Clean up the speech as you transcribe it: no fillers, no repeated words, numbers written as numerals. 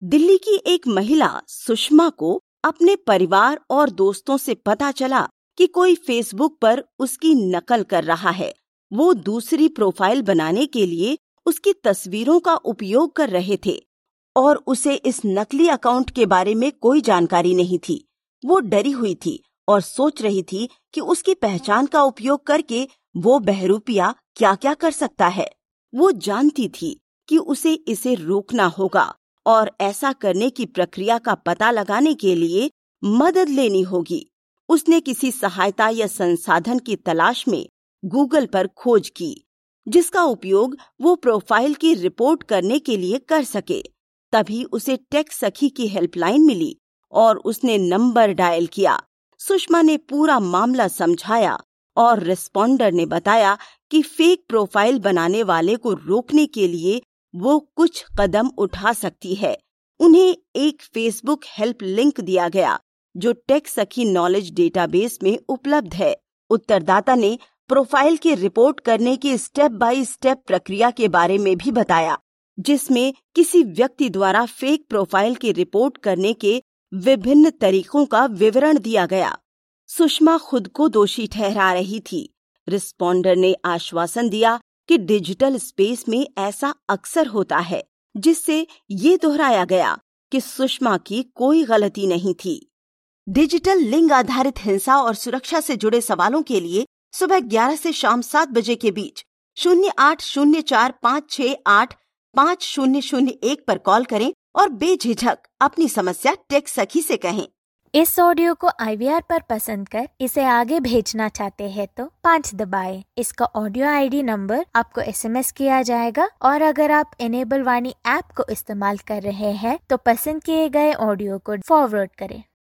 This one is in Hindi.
दिल्ली की एक महिला सुषमा को अपने परिवार और दोस्तों से पता चला कि कोई फेसबुक पर उसकी नकल कर रहा है। वो दूसरी प्रोफाइल बनाने के लिए उसकी तस्वीरों का उपयोग कर रहे थे और उसे इस नकली अकाउंट के बारे में कोई जानकारी नहीं थी। वो डरी हुई थी और सोच रही थी कि उसकी पहचान का उपयोग करके वो बहरूपिया क्या क्या कर सकता है। वो जानती थी कि उसे इसे रोकना होगा और ऐसा करने की प्रक्रिया का पता लगाने के लिए मदद लेनी होगी। उसने किसी सहायता या संसाधन की तलाश में गूगल पर खोज की, जिसका उपयोग वो प्रोफाइल की रिपोर्ट करने के लिए कर सके। तभी उसे टेक सखी की हेल्पलाइन मिली और उसने नंबर डायल किया। सुषमा ने पूरा मामला समझाया और रिस्पॉन्डर ने बताया कि फेक प्रोफाइल बनाने वाले को रोकने के लिए वो कुछ कदम उठा सकती है। उन्हें एक फेसबुक हेल्प लिंक दिया गया जो टेक सखी नॉलेज डेटाबेस में उपलब्ध है। उत्तरदाता ने प्रोफाइल की रिपोर्ट करने की स्टेप बाय स्टेप प्रक्रिया के बारे में भी बताया, जिसमें किसी व्यक्ति द्वारा फेक प्रोफाइल की रिपोर्ट करने के विभिन्न तरीकों का विवरण दिया गया। सुषमा खुद को दोषी ठहरा रही थी। रिस्पॉन्डर ने आश्वासन दिया कि डिजिटल स्पेस में ऐसा अक्सर होता है, जिससे ये दोहराया गया कि सुषमा की कोई गलती नहीं थी। डिजिटल लिंग आधारित हिंसा और सुरक्षा से जुड़े सवालों के लिए सुबह 11 से शाम 7 बजे के बीच 080456850001 पर कॉल करें और बेझिझक अपनी समस्या टेक सखी से कहें। इस ऑडियो को IVR पर पसंद कर इसे आगे भेजना चाहते हैं तो 5 दबाएं। इसका ऑडियो ID नंबर आपको SMS किया जाएगा और अगर आप इनेबल वाणी ऐप को इस्तेमाल कर रहे हैं तो पसंद किए गए ऑडियो को फॉरवर्ड करें।